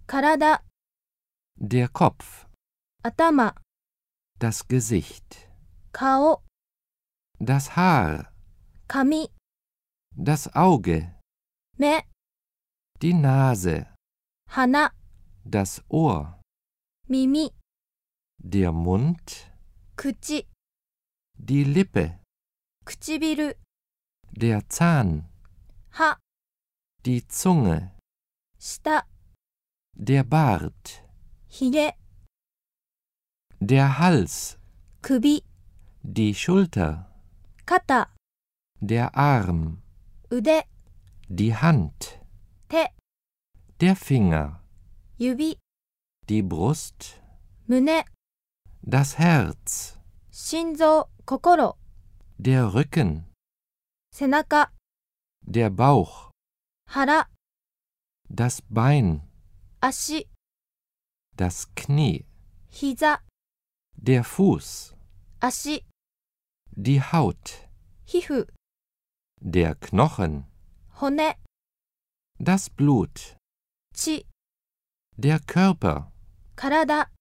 体、 der Kopf, 頭、 das Gesicht, 顔、 das Haar, 髪、 das Auge, 目、 die Nase, 鼻、 das Ohr, 耳、 der Mund, 口、 die Lippe, 唇、 der Zahn, 歯、 die Zunge, 舌、 der Bart, ひげ、 der Hals, 首、 die Schulter, 肩、 der Arm, 腕、 die Hand, 手、 der Finger, 指、 die Brust, 胸、 das Herz, 心臓、心、 der Rücken, 背中、 der Bauch, 腹、 das Bein, 足、 das Knie, 膝、 der Fuß, 足、 die Haut, 皮膚、 der Knochen, 骨、 das Blut, 血、 der Körper, 体、